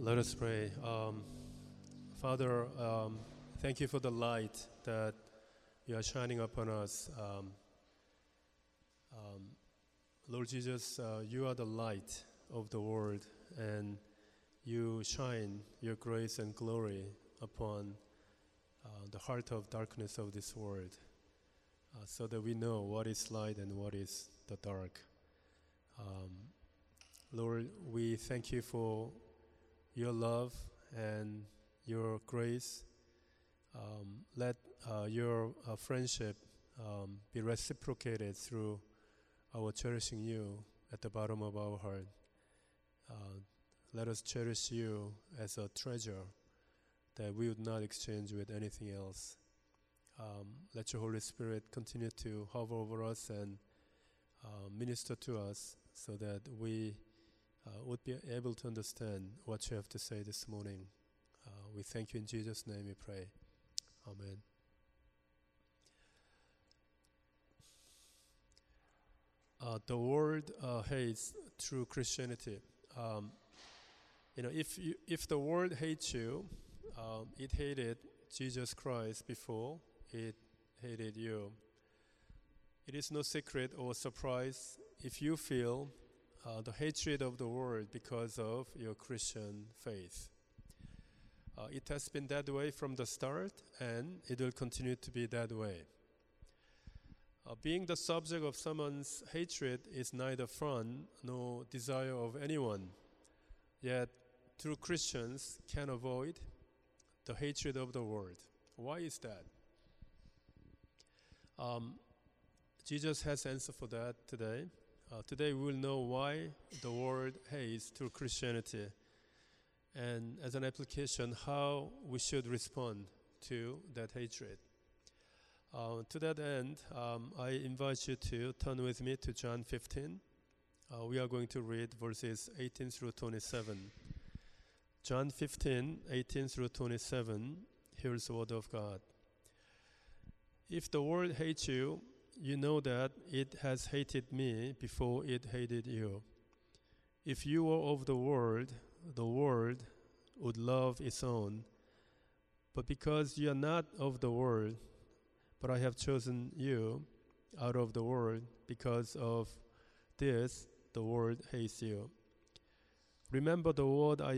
Let us pray. Father, thank you for the light that you are shining upon us. Lord Jesus, you are the light of the world, and you shine your grace and glory upon the heart of darkness of this world, so that we know what is light and what is the dark. Lord, we thank you for your love and your grace. Let your friendship be reciprocated through our cherishing you at the bottom of our heart. Let us cherish you as a treasure that we would not exchange with anything else. Let your Holy Spirit continue to hover over us and minister to us so that we would be able to understand what you have to say this morning. We thank you in Jesus' name we pray. Amen. The world hates true Christianity. If the world hates you, it hated Jesus Christ before it hated you. It is no secret or surprise if you feel the hatred of the world because of your Christian faith. It has been that way from the start, and it will continue to be that way. Being the subject of someone's hatred is neither fun nor desire of anyone. Yet, true Christians can avoid the hatred of the world. Why is that? Jesus has answer for that today. Today we will know why the world hates true Christianity, and as an application, how we should respond to that hatred. To that end, I invite you to turn with me to John 15. We are going to read verses 18 through 27. John 15, 18 through 27, here's the word of God. If the world hates you, you know that it has hated me before it hated you. If you were of the world would love its own. But because you are not of the world, but I have chosen you out of the world, because of this, the world hates you. Remember the word that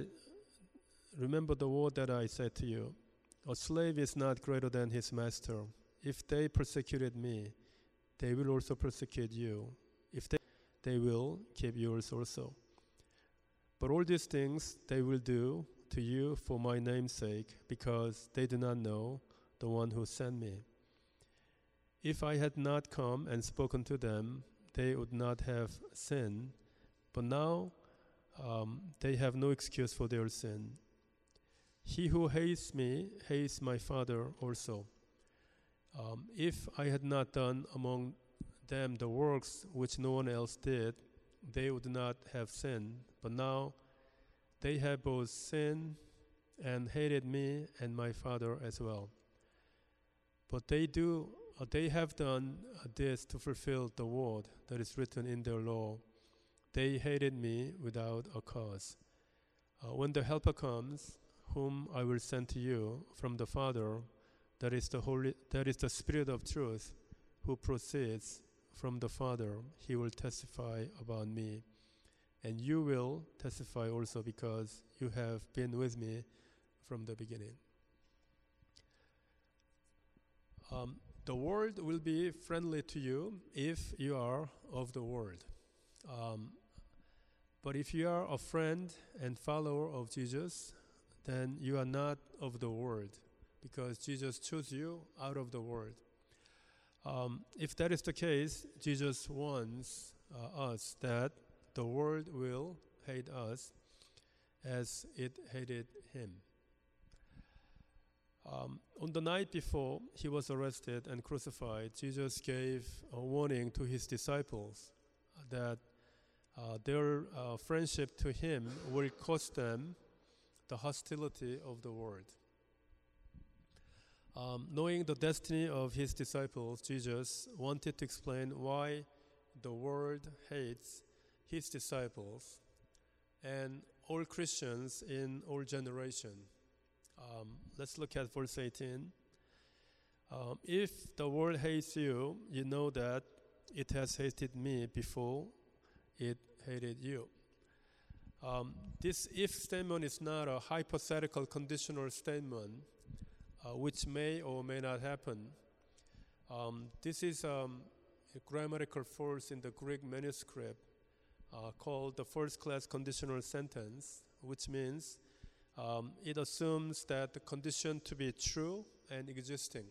I said to you. A slave is not greater than his master. If they persecuted me, they will also persecute you. If they will keep yours also. But all these things they will do to you for my name's sake, because they do not know the one who sent me. If I had not come and spoken to them, they would not have sinned. But now they have no excuse for their sin. He who hates me hates my Father also. If I had not done among them the works which no one else did, they would not have sinned. But now they have both sinned and hated me and my Father as well. But they have done this to fulfill the word that is written in their law. They hated me without a cause. When the Helper comes, whom I will send to you from the Father, that is the Spirit of truth, who proceeds from the Father, he will testify about me. And you will testify also, because you have been with me from the beginning. The world will be friendly to you if you are of the world. But if you are a friend and follower of Jesus, then you are not of the world, because Jesus chose you out of the world. If that is the case, Jesus warns us that the world will hate us as it hated him. On the night before he was arrested and crucified, Jesus gave a warning to his disciples that their friendship to him will cost them the hostility of the world. Knowing the destiny of his disciples, Jesus wanted to explain why the world hates his disciples, and all Christians in all generation. Let's look at verse 18. If the world hates you, you know that it has hated me before it hated you. This if statement is not a hypothetical conditional statement, which may or may not happen. This is a grammatical force in the Greek manuscript called the first-class conditional sentence, which means it assumes that the condition to be true and existing.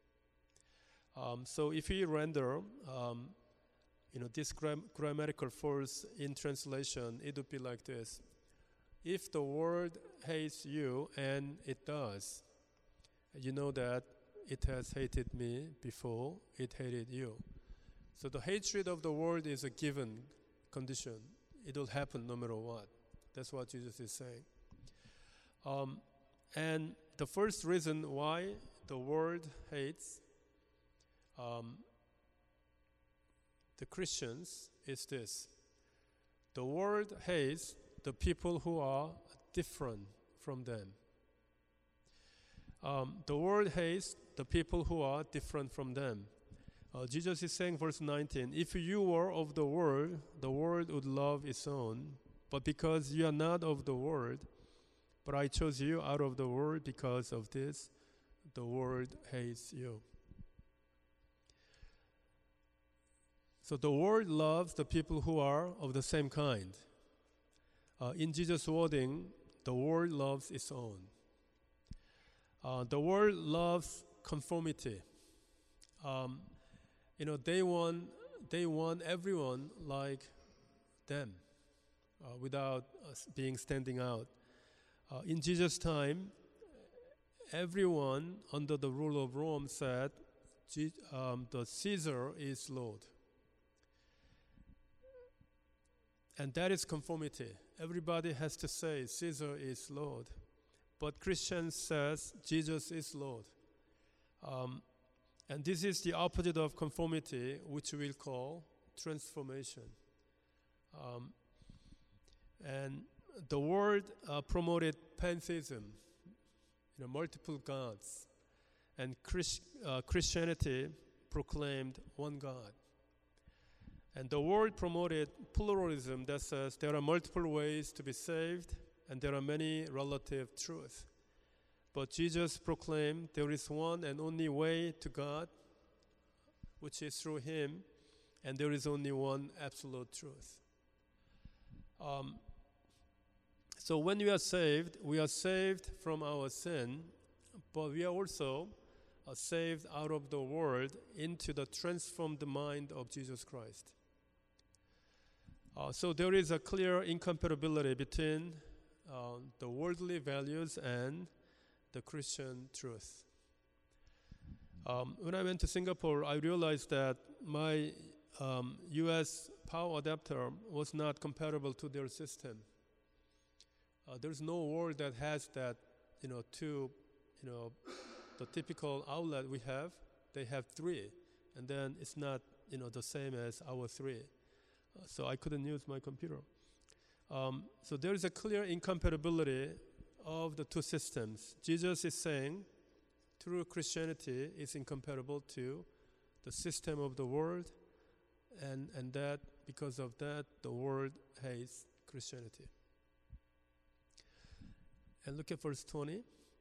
So if we render this grammatical force in translation, it would be like this. If the world hates you, and it does, you know that it has hated me before it hated you. So the hatred of the world is a given condition. It will happen no matter what. That's what Jesus is saying. And the first reason why the world hates the Christians is this. The world hates the people who are different from them. The world hates the people who are different from them. Jesus is saying, verse 19, if you were of the world would love its own. But because you are not of the world, but I chose you out of the world, because of this, the world hates you. So the world loves the people who are of the same kind. In Jesus' wording, the world loves its own. The world loves conformity. They want everyone like them, without being standing out. In Jesus' time, everyone under the rule of Rome said, the Caesar is Lord. And that is conformity. Everybody has to say Caesar is Lord. But Christians says Jesus is Lord. And this is the opposite of conformity, which we'll call transformation. And the world promoted pantheism, multiple gods. And Christianity proclaimed one God. And the world promoted pluralism that says there are multiple ways to be saved and there are many relative truths. But Jesus proclaimed there is one and only way to God, which is through Him, and there is only one absolute truth. So when we are saved from our sin, but we are also saved out of the world into the transformed mind of Jesus Christ. So there is a clear incompatibility between the worldly values and the Christian truth. When I went to Singapore, I realized that my US power adapter was not compatible to their system. There's no world that has that, the typical outlet we have. They have 3, and then it's not, the same as our 3. So I couldn't use my computer. So there is a clear incompatibility of the two systems. Jesus is saying true Christianity is incompatible to the system of the world, and that because of that the world hates Christianity. And look at verse 20.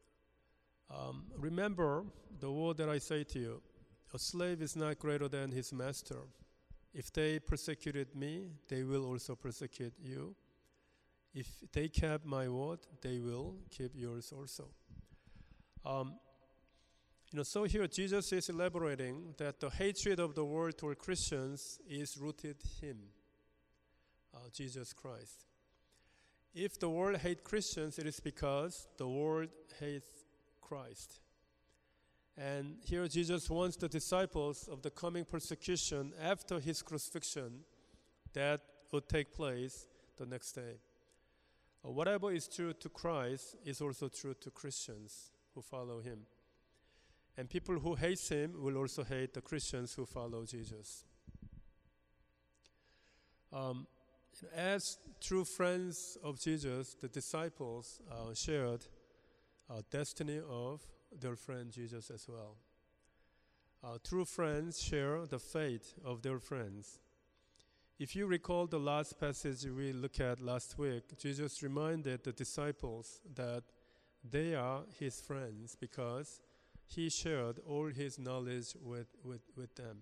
Remember the word that I say to you, a slave is not greater than his master. If they persecuted me, they will also persecute you. If they kept my word, they will keep yours also. So here Jesus is elaborating that the hatred of the world toward Christians is rooted in Him, Jesus Christ. If the world hates Christians, it is because the world hates Christ. And here Jesus wants the disciples of the coming persecution after His crucifixion that would take place the next day. Whatever is true to Christ is also true to Christians who follow Him. And people who hate Him will also hate the Christians who follow Jesus. As true friends of Jesus, the disciples shared destiny of their friend Jesus as well. True friends share the fate of their friends. If you recall the last passage we looked at last week, Jesus reminded the disciples that they are his friends because he shared all his knowledge with them.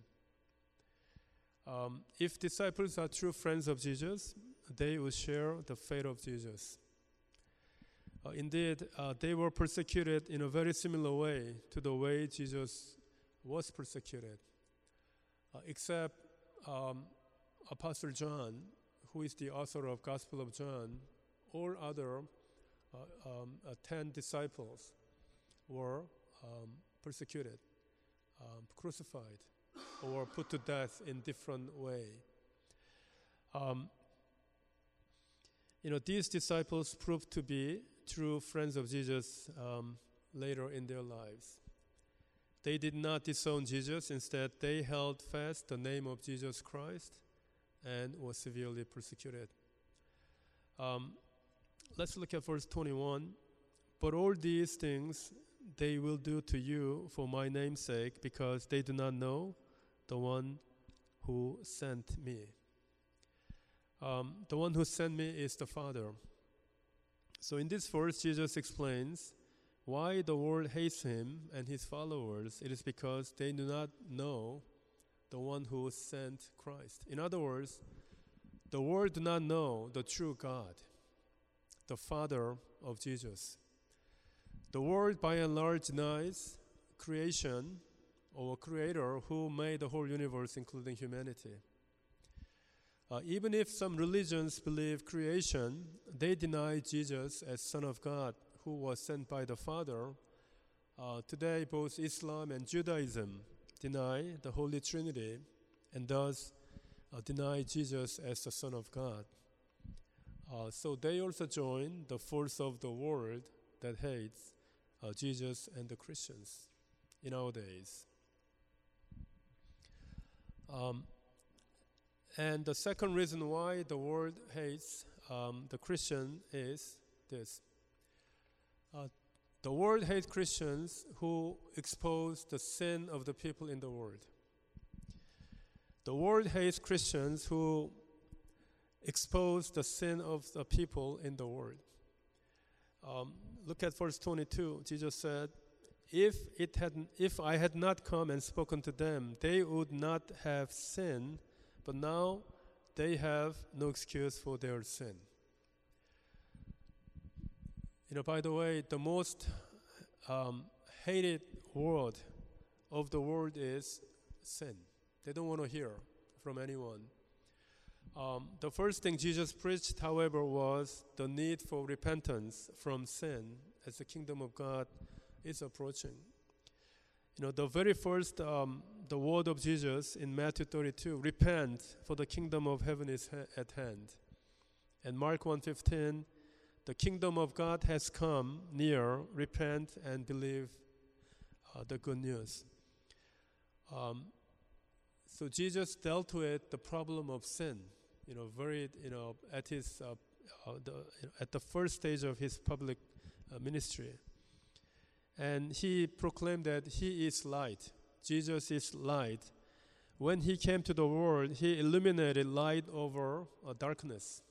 If disciples are true friends of Jesus, they will share the fate of Jesus. Indeed, they were persecuted in a very similar way to the way Jesus was persecuted, except Apostle John, who is the author of Gospel of John. All other 10 disciples were persecuted, crucified, or put to death in different way. These disciples proved to be true friends of Jesus later in their lives. They did not disown Jesus. Instead, they held fast the name of Jesus Christ and were severely persecuted. Let's look at verse 21. But all these things they will do to you for my name's sake, because they do not know the one who sent me. The one who sent me is the Father. So in this verse, Jesus explains why the world hates him and his followers. It is because they do not know the one who sent Christ. In other words, the world do not know the true God, the Father of Jesus. The world by and large denies creation or a creator who made the whole universe, including humanity. Even if some religions believe creation, they deny Jesus as Son of God who was sent by the Father. Today, both Islam and Judaism deny the Holy Trinity and thus deny Jesus as the Son of God. So they also join the force of the world that hates Jesus and the Christians in our days. And the second reason why the world hates the Christian is this. The world hates Christians who expose the sin of the people in the world. The world hates Christians who expose the sin of the people in the world. Look at verse 22. Jesus said, if I had not come and spoken to them, they would not have sinned, but now they have no excuse for their sin. By the way, the most hated word of the world is sin. They don't want to hear from anyone. The first thing Jesus preached, however, was the need for repentance from sin as the kingdom of God is approaching. The very first, the word of Jesus in Matthew 32, repent, for the kingdom of heaven is at hand. And Mark 1:15, the kingdom of God has come near, repent and believe the good news. So Jesus dealt with the problem of sin, at the first stage of his public ministry. And he proclaimed that he is light. Jesus is light. When he came to the world, he illuminated light over darkness.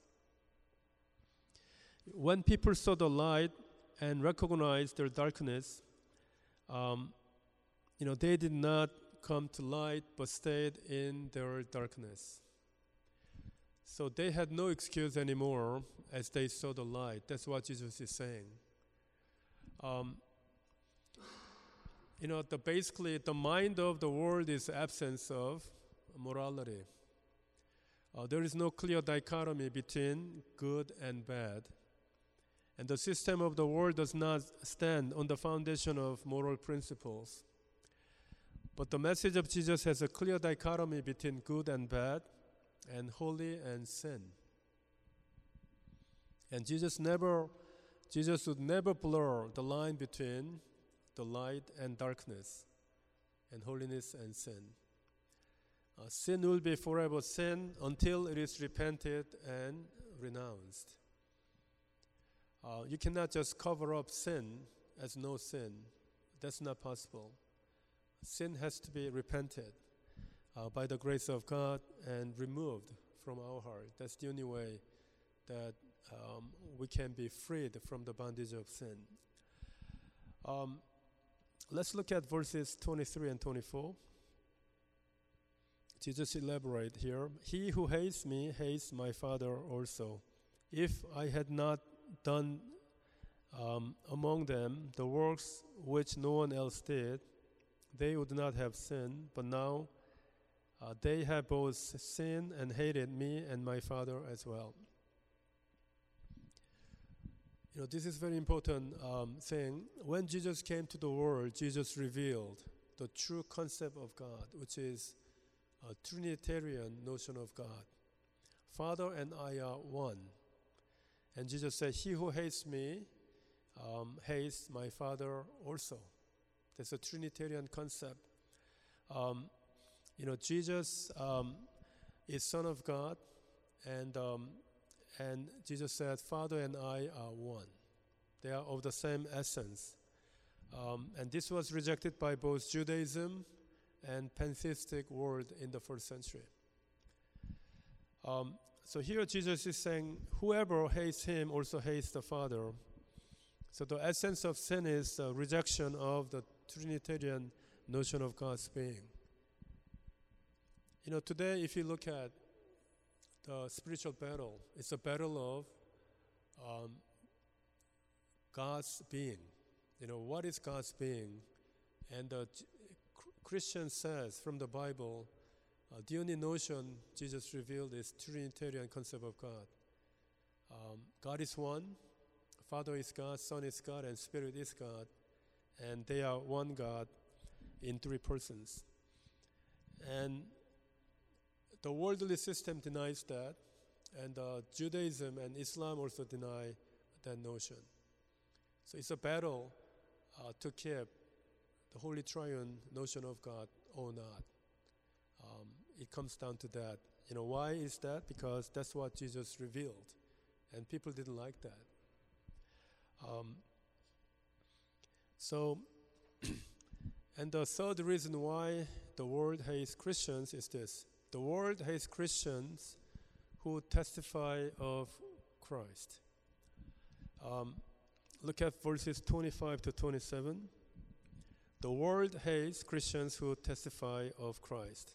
When people saw the light and recognized their darkness, they did not come to light but stayed in their darkness. So they had no excuse anymore as they saw the light. That's what Jesus is saying. Basically, the mind of the world is absence of morality. There is no clear dichotomy between good and bad. And the system of the world does not stand on the foundation of moral principles. But the message of Jesus has a clear dichotomy between good and bad, and holy and sin. And Jesus would never blur the line between the light and darkness, and holiness and sin. Sin will be forever sin until it is repented and renounced. You cannot just cover up sin as no sin. That's not possible. Sin has to be repented by the grace of God and removed from our heart. That's the only way that we can be freed from the bondage of sin. Let's look at verses 23 and 24. Jesus elaborate here. He who hates me hates my Father also. If I had not done among them the works which no one else did, they would not have sinned, but now they have both sinned and hated me and my Father as well. This is very important thing. When Jesus came to the world, Jesus revealed the true concept of God, which is a Trinitarian notion of God. Father and I are one. And Jesus said, he who hates me hates my Father also. That's a Trinitarian concept. Jesus is Son of God, and Jesus said, Father and I are one. They are of the same essence. And this was rejected by both Judaism and pantheistic world in the first century. So here Jesus is saying, whoever hates him also hates the Father. So the essence of sin is the rejection of the Trinitarian notion of God's being. Today if you look at the spiritual battle, it's a battle of God's being. What is God's being? And the Christian says from the Bible, the only notion Jesus revealed is Trinitarian concept of God. God is one, Father is God, Son is God, and Spirit is God, and they are one God in three persons. And the worldly system denies that, and Judaism and Islam also deny that notion. So it's a battle to keep the Holy Triune notion of God or not. It comes down to that. Why is that? Because that's what Jesus revealed, and people didn't like that. And the third reason why the world hates Christians is this. The world hates Christians who testify of Christ. Look at verses 25 to 27. The world hates Christians who testify of Christ.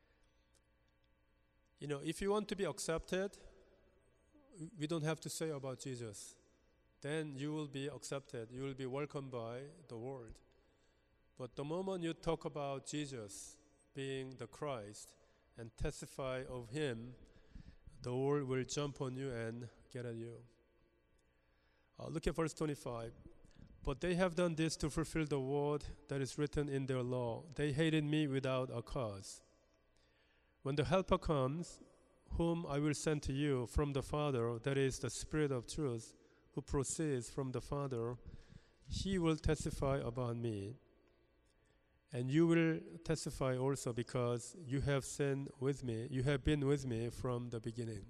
If you want to be accepted, we don't have to say about Jesus. Then you will be accepted. You will be welcomed by the world. But the moment you talk about Jesus being the Christ and testify of him, the world will jump on you and get at you. Look at verse 25. But they have done this to fulfill the word that is written in their law. They hated me without a cause. When the Helper comes, whom I will send to you from the Father, that is the Spirit of truth, who proceeds from the Father, he will testify about me. And you will testify also because you have been with me from the beginning.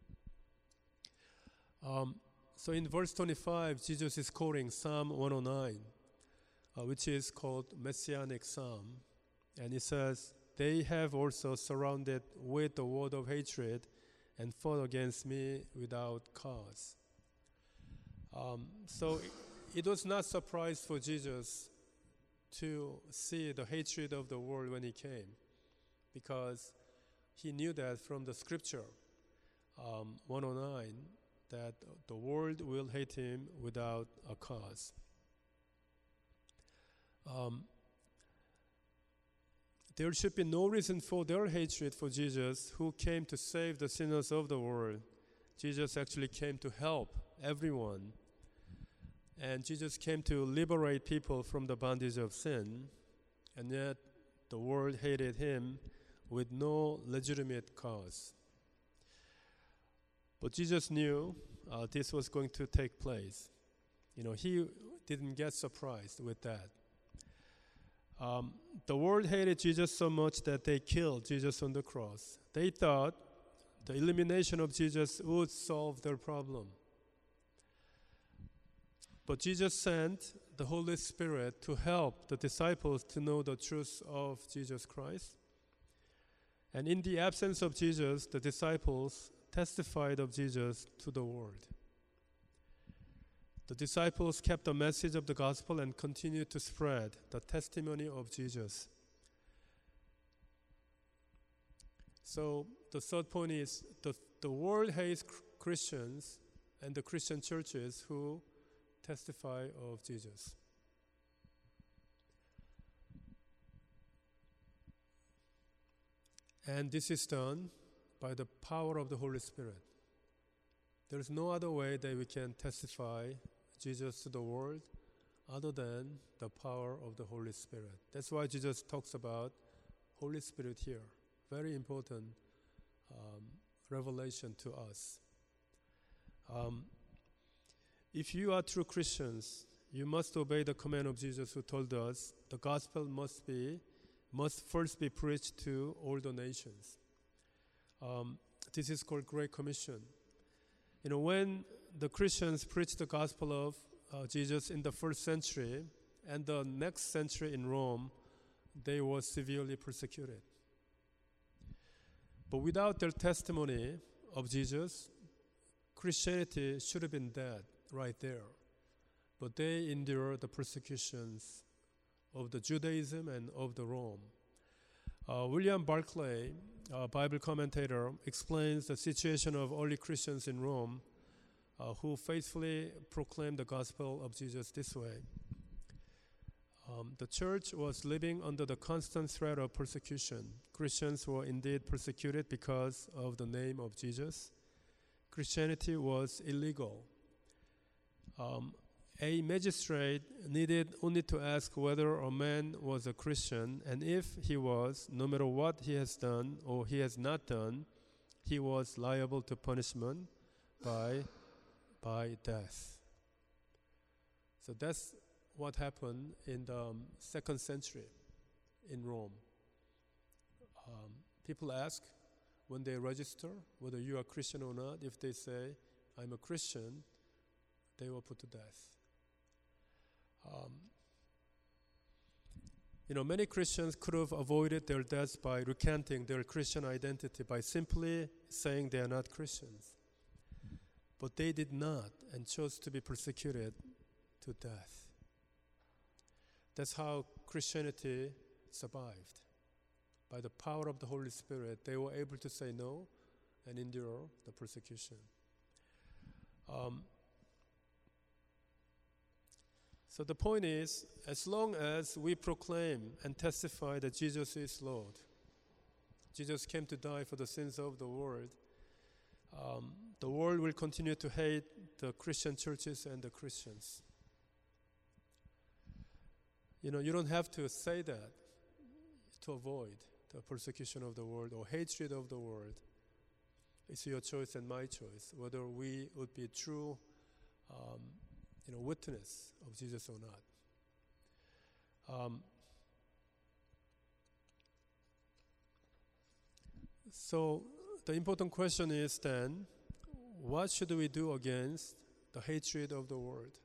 So in verse 25, Jesus is quoting Psalm 109, which is called Messianic Psalm. And it says, they have also surrounded with the word of hatred and fought against me without cause. So it was not surprise for Jesus to see the hatred of the world when he came, because he knew that from the scripture, 109, that the world will hate him without a cause. There should be no reason for their hatred for Jesus, who came to save the sinners of the world. Jesus actually came to help everyone. And Jesus came to liberate people from the bondage of sin. And yet the world hated him with no legitimate cause. But Jesus knew this was going to take place. He didn't get surprised with that. The world hated Jesus so much that they killed Jesus on the cross. They thought the elimination of Jesus would solve their problem. But Jesus sent the Holy Spirit to help the disciples to know the truth of Jesus Christ. And in the absence of Jesus, the disciples testified of Jesus to the world. The disciples kept the message of the gospel and continued to spread the testimony of Jesus. So the third point is the world hates Christians and the Christian churches who testify of Jesus. And this is done by the power of the Holy Spirit. There is no other way that we can testify Jesus to the world other than the power of the Holy Spirit. That's why Jesus talks about Holy Spirit here. Very important revelation to us. If you are true Christians, you must obey the command of Jesus, who told us the gospel must first be preached to all the nations. This is called Great Commission. When the Christians preached the gospel of Jesus in the first century and the next century in Rome, they were severely persecuted. But without their testimony of Jesus, Christianity should have been dead right there. But they endured the persecutions of the Judaism and of the Rome. William Barclay, a Bible commentator, explains the situation of early Christians in Rome who faithfully proclaimed the gospel of Jesus this way. The church was living under the constant threat of persecution. Christians were indeed persecuted because of the name of Jesus. Christianity was illegal. A magistrate needed only to ask whether a man was a Christian, and if he was, no matter what he has done or he has not done, he was liable to punishment by death. So that's what happened in the 2nd century in Rome. People ask when they register whether you are Christian or not. If they say, I'm a Christian, they were put to death. Many Christians could have avoided their deaths by recanting their Christian identity, by simply saying they are not Christians. But they did not and chose to be persecuted to death. That's how Christianity survived. By the power of the Holy Spirit, they were able to say no and endure the persecution. So the point is, as long as we proclaim and testify that Jesus is Lord, Jesus came to die for the sins of the world will continue to hate the Christian churches and the Christians. You don't have to say that to avoid the persecution of the world or hatred of the world. It's your choice and my choice whether we would be true witness of Jesus or not. So the important question is then, what should we do against the hatred of the world?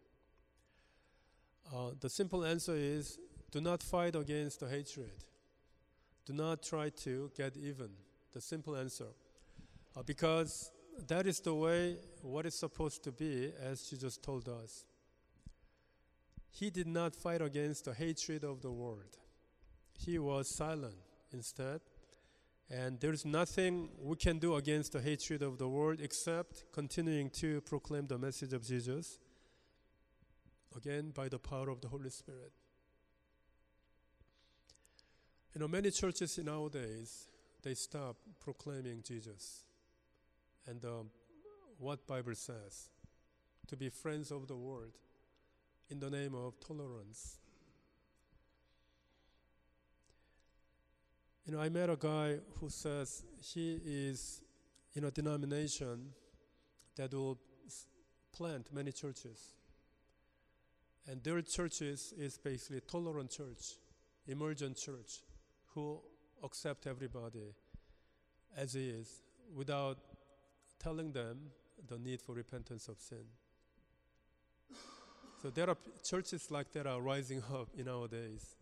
The simple answer is, do not fight against the hatred. Do not try to get even. The simple answer. Because that is the way what is supposed to be, as Jesus told us. He did not fight against the hatred of the world. He was silent instead. And there's nothing we can do against the hatred of the world except continuing to proclaim the message of Jesus, again, by the power of the Holy Spirit. Many churches nowadays, they stop proclaiming Jesus and what Bible says, to be friends of the world in the name of tolerance. I met a guy who says he is in a denomination that will plant many churches. And their churches is basically a tolerant church. emergent church who accept everybody as he is without telling them the need for repentance of sin. So there are churches like that are rising up in our days.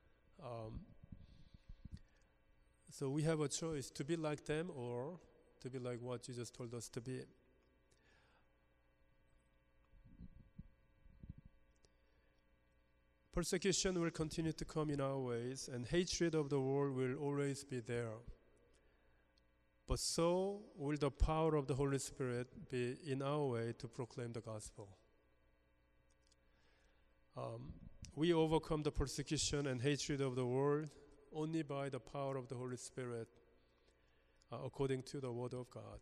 So we have a choice to be like them or to be like what Jesus told us to be. Persecution will continue to come in our ways, and hatred of the world will always be there. But so will the power of the Holy Spirit be in our way to proclaim the gospel. We overcome the persecution and hatred of the world only by the power of the Holy Spirit, according to the Word of God.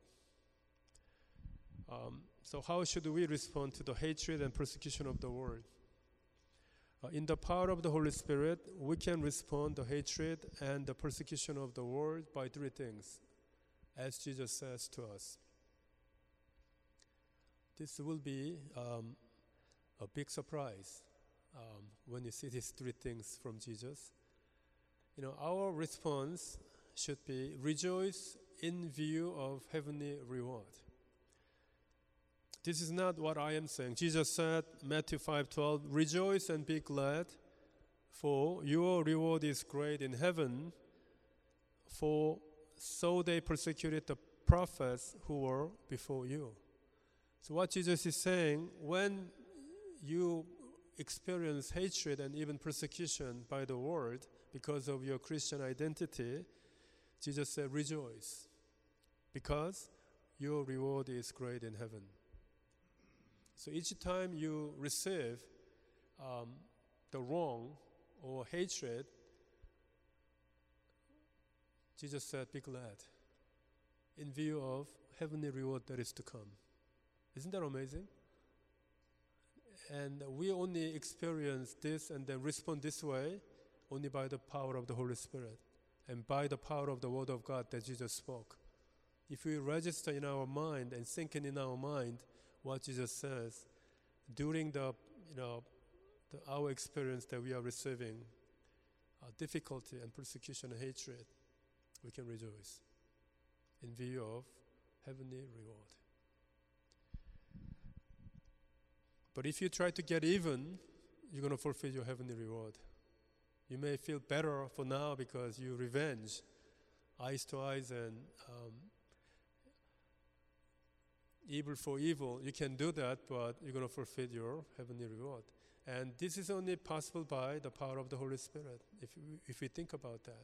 So how should we respond to the hatred and persecution of the world? In the power of the Holy Spirit, we can respond to hatred and the persecution of the world by three things, as Jesus says to us. This will be a big surprise when you see these three things from Jesus. Our response should be rejoice in view of heavenly reward. This is not what I am saying. Jesus said, Matthew 5:12, rejoice and be glad, for your reward is great in heaven, for so they persecuted the prophets who were before you. So what Jesus is saying, when you experience hatred and even persecution by the world because of your Christian identity, Jesus said, rejoice, because your reward is great in heaven. So each time you receive the wrong or hatred, Jesus said, be glad in view of heavenly reward that is to come. Isn't that amazing? And we only experience this and then respond this way only by the power of the Holy Spirit and by the power of the Word of God that Jesus spoke. If we register in our mind and sink in our mind what Jesus says during our experience that we are receiving difficulty and persecution and hatred, we can rejoice in view of heavenly reward. But if you try to get even, you're going to forfeit your heavenly reward. You may feel better for now because you revenge, eyes to eyes, and evil for evil. You can do that, but you're going to forfeit your heavenly reward. And this is only possible by the power of the Holy Spirit, if we think about that.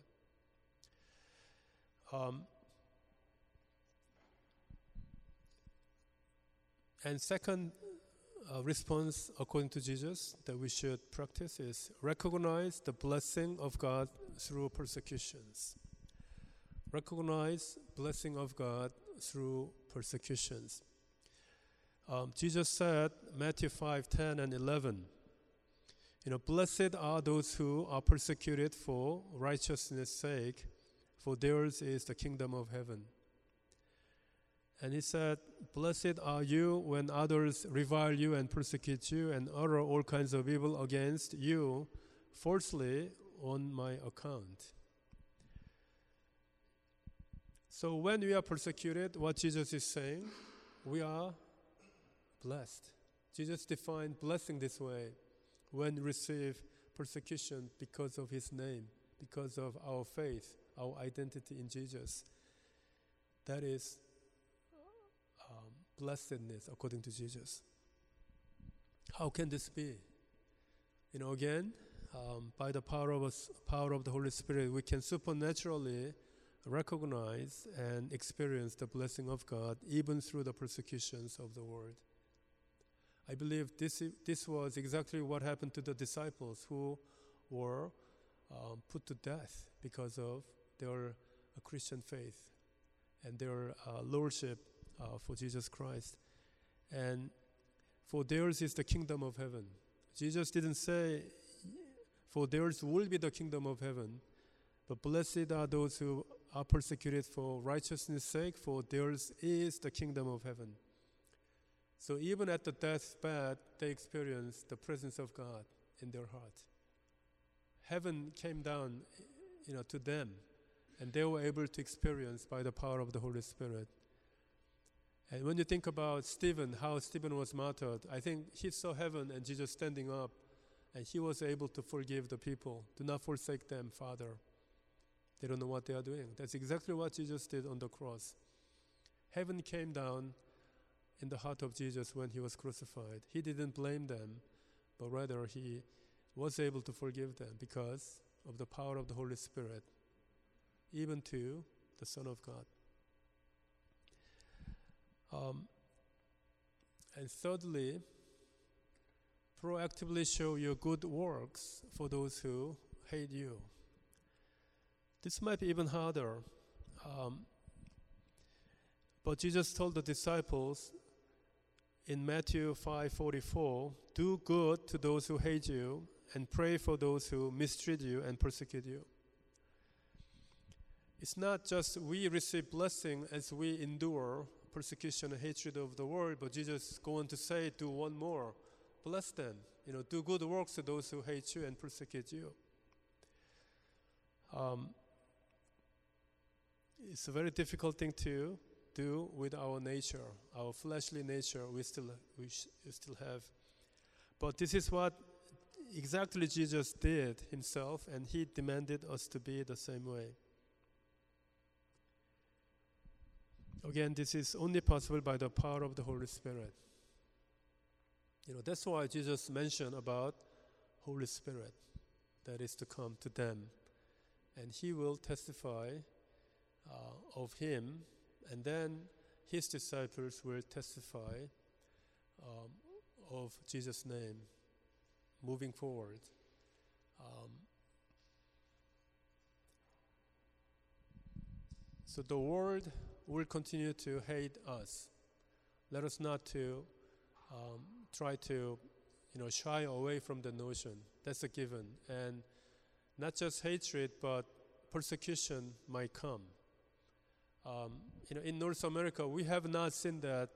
And second response, according to Jesus, that we should practice is recognize the blessing of God through persecutions. Recognize blessing of God through persecutions. Jesus said, Matthew 5:10 and 11, blessed are those who are persecuted for righteousness' sake, for theirs is the kingdom of heaven. And he said, blessed are you when others revile you and persecute you and utter all kinds of evil against you falsely on my account. So when we are persecuted, what Jesus is saying, we are blessed. Jesus defined blessing this way: when we receive persecution because of his name, because of our faith, our identity in Jesus. That is blessedness according to Jesus. How can this be? Again, by the power of the Holy Spirit, we can supernaturally recognize and experience the blessing of God even through the persecutions of the world. I believe this was exactly what happened to the disciples who were put to death because of their Christian faith and their lordship for Jesus Christ. And for theirs is the kingdom of heaven. Jesus didn't say, for theirs will be the kingdom of heaven, but blessed are those who are persecuted for righteousness' sake, for theirs is the kingdom of heaven. So even at the deathbed, they experience the presence of God in their heart. heaven came down, to them, and they were able to experience by the power of the Holy Spirit. And when you think about Stephen, how Stephen was martyred, I think he saw heaven and Jesus standing up, and he was able to forgive the people. Do not forsake them, Father. They don't know what they are doing. That's exactly what Jesus did on the cross. Heaven came down in the heart of Jesus when he was crucified. He didn't blame them, but rather he was able to forgive them because of the power of the Holy Spirit, even to the Son of God. And thirdly, proactively show your good works for those who hate you. This might be even harder. But Jesus told the disciples in Matthew 5:44, do good to those who hate you and pray for those who mistreat you and persecute you. It's not just we receive blessing as we endure persecution and hatred of the world, but Jesus go on to say, do one more, bless them. Do good works to those who hate you and persecute you. It's a very difficult thing to do with our nature, our fleshly nature we still have. But this is what exactly Jesus did himself, and he demanded us to be the same way. Again, this is only possible by the power of the Holy Spirit. That's why Jesus mentioned about Holy Spirit that is to come to them. And he will testify of him, and then his disciples will testify of Jesus' name moving forward. So the world will continue to hate us. Let us not to try to shy away from the notion. That's a given. And not just hatred, but persecution might come. In North America, we have not seen that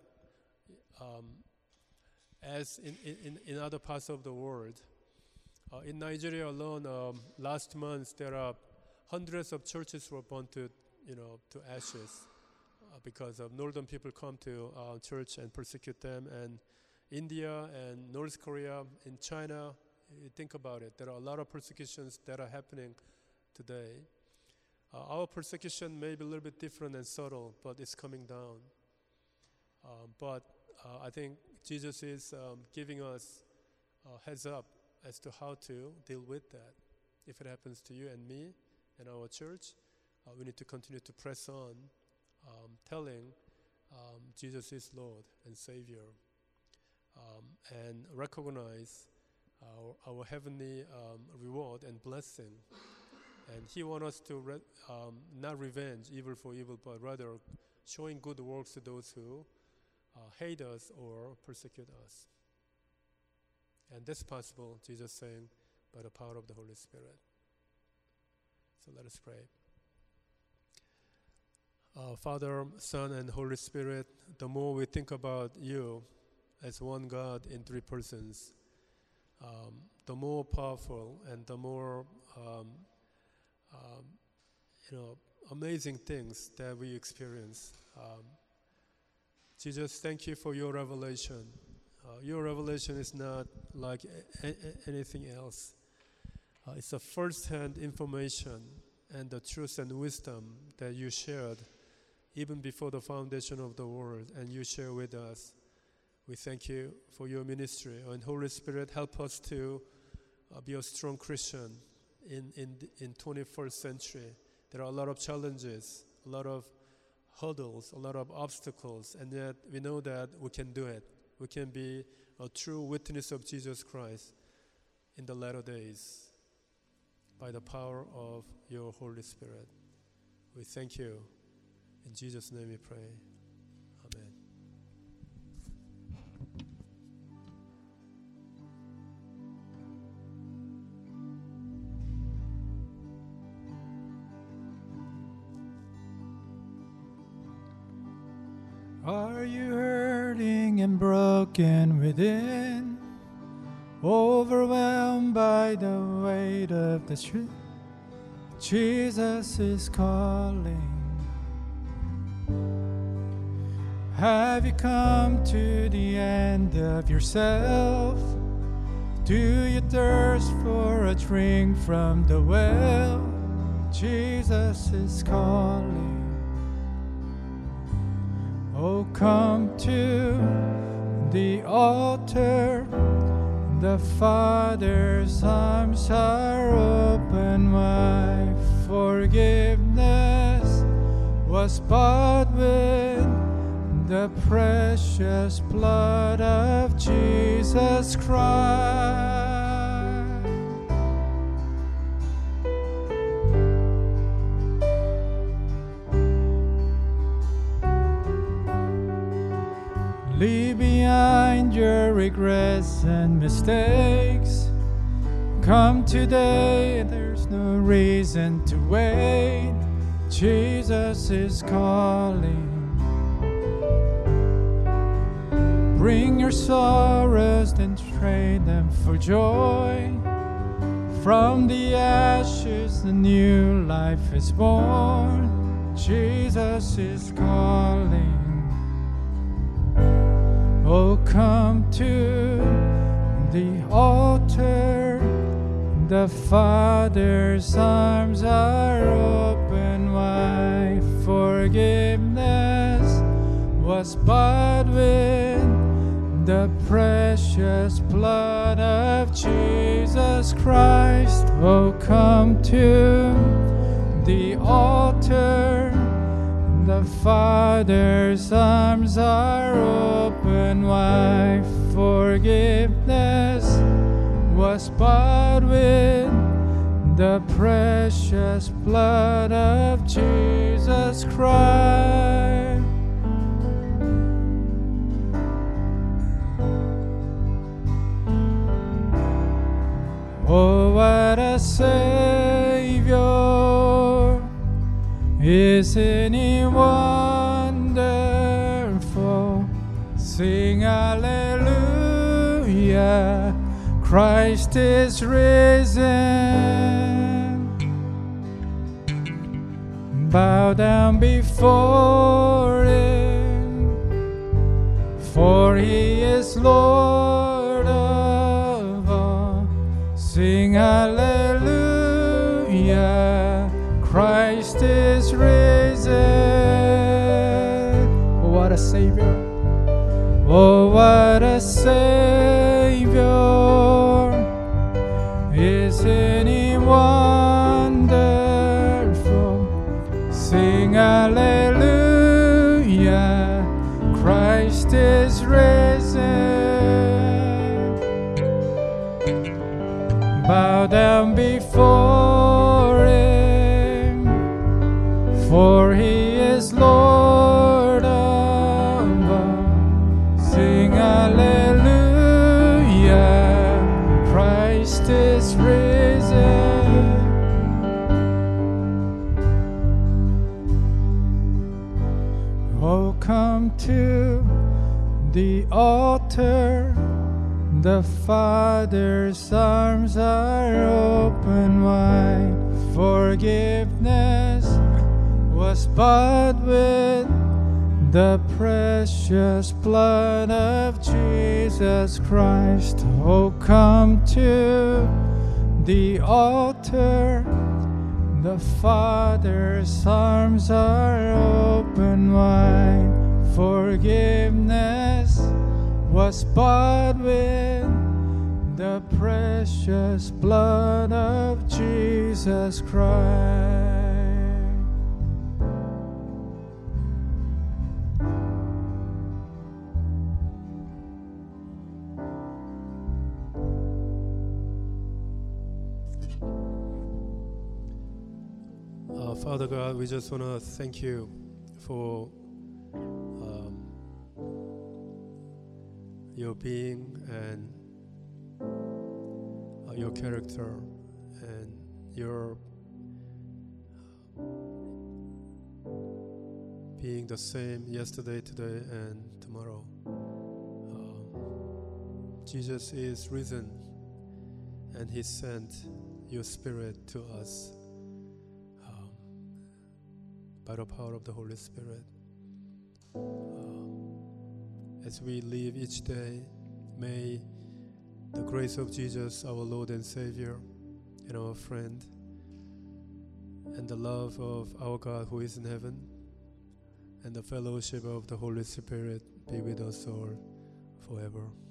as in other parts of the world. In Nigeria alone, last month there are hundreds of churches were burned to ashes because of northern people come to church and persecute them. And India and North Korea, in China, you think about it. There are a lot of persecutions that are happening today. Our persecution may be a little bit different and subtle, but it's coming down. But I think Jesus is giving us a heads up as to how to deal with that. If it happens to you and me and our church, we need to continue to press on, telling Jesus is Lord and Savior, and recognize our heavenly reward and blessing. And he wants us to not revenge evil for evil, but rather showing good works to those who hate us or persecute us. And that's possible, Jesus saying, by the power of the Holy Spirit. So let us pray. Father, Son, and Holy Spirit, the more we think about you as one God in three persons, the more powerful and the more amazing things that we experience. Jesus, thank you for your revelation. Your revelation is not like anything else. It's a first-hand information and the truth and wisdom that you shared even before the foundation of the world, and you share with us. We thank you for your ministry. And Holy Spirit, help us to be a strong Christian in 21st century. There are a lot of challenges, a lot of hurdles, a lot of obstacles, and yet we know that we can do it. We can be a true witness of Jesus Christ in the latter days by the power of your Holy Spirit. We thank you. In Jesus' name we pray. Amen. Are you hurting and broken within? overwhelmed by the weight of the truth. Jesus is calling. Have you come to the end of yourself? Do you thirst for a drink from the well? Jesus is calling. Oh, come to the altar. The Father's arms are open wide. Forgiveness was bought with the precious blood of Jesus Christ. Leave behind your regrets and mistakes. Come today, there's no reason to wait. Jesus is calling. Bring your sorrows, then trade them for joy. From the ashes, a new life is born. Jesus is calling. Oh, come to the altar. The Father's arms are open wide. Forgiveness was bought with the precious blood of Jesus Christ. Oh, come to the altar. The Father's arms are open wide. Forgiveness was bought with the precious blood of Jesus Christ. Oh, what a Savior! Isn't He wonderful? Sing hallelujah, Christ is risen. Bow down before Him, for He is Lord of all. Sing hallelujah, Christ is risen. Oh, what a Savior. Oh, what a Savior. Isn't He wonderful? Sing hallelujah, Christ is risen. Bow down before Him, for He is Lord of all. Sing hallelujah, Christ is risen. Oh, come to the altar. The Father's arms are open wide. Forgiveness was bought with the precious blood of Jesus Christ. Oh, come to the altar. The Father's arms are open wide. Forgiveness was bought with the precious blood of Jesus Christ. Father God, we just want to thank you for your being and your character and your being the same yesterday, today, and tomorrow. Jesus is risen. and He sent your Spirit to us by the power of the Holy Spirit. As we live each day, may the grace of Jesus, our Lord and Savior, and our friend, and the love of our God who is in heaven, and the fellowship of the Holy Spirit be with us all forever.